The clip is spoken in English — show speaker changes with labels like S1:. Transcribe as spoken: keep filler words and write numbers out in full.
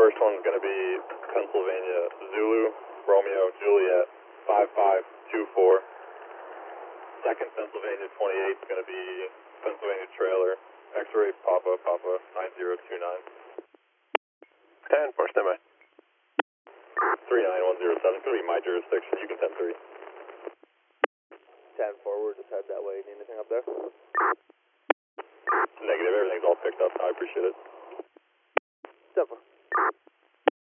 S1: first one's going to be Pennsylvania Zulu, Romeo, Juliet, five five two four. Second Pennsylvania twenty-eight is going to be Pennsylvania Trailer, X-ray Papa, Papa, nine zero two nine.
S2: ten four, standby.
S1: three nine one zero seven, it's going to be my jurisdiction, you can ten three.
S3: ten forward, just head that way. Need anything up there?
S1: Negative, everything's all picked up, I appreciate it.
S3: ten four.